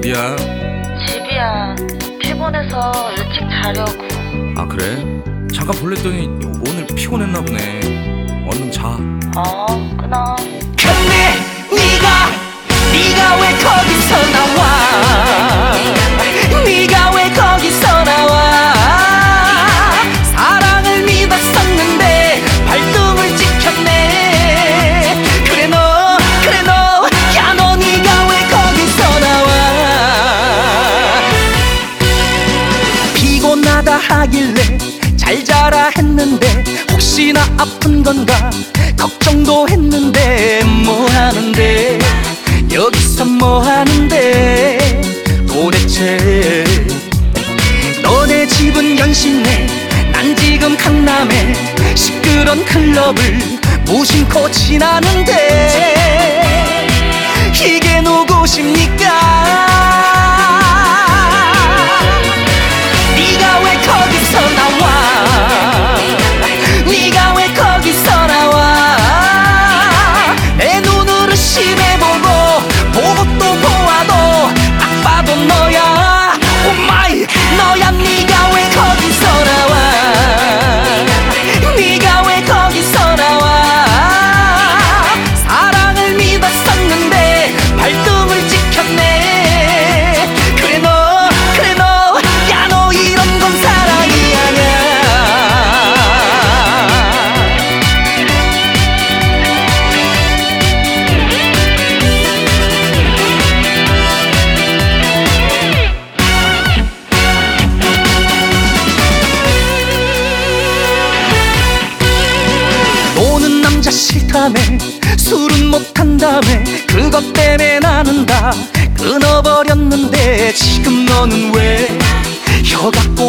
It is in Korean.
어디야? 집이야. 피곤해서 일찍 자려고. 아 그래? 잠깐 볼랬더니 오늘 피곤했나 보네. 얼른 자. 끊어. 근데 네가 왜 거기서 나와? 네가 왜 거기서 나와? 사랑을 믿었었는데 발등을 찍혔네. 그래 너 야 너 네가 왜 거기서 나와? 피곤하다 하길래 잘 자라 했는데 혹시나 아픈 건가 걱정도 했는데 뭐 하는데 여기서 뭐 하는데 도대체. 너네 집은 연신내 난 지금 강남에 시끄러운 클럽을 무심코 지나는데 이게 누구십니까? 네가 왜 거기서 나와? 네가 왜 거기서 나와? 내 눈으로 심해보고 보고 또 보아도 딱 봐도 너야. 오마이 너야. 네가 왜 거기서 나와? 네가 왜 거기서 나와? 사랑을 믿었었는데 발등을 찍혔네. 그래 너 야 너 이런 건 사랑이 아냐. 노는 남자 싫다며 술은 못한다며 그것 때문에 나는 다 끊어버렸는데 지금 너는 왜 혀가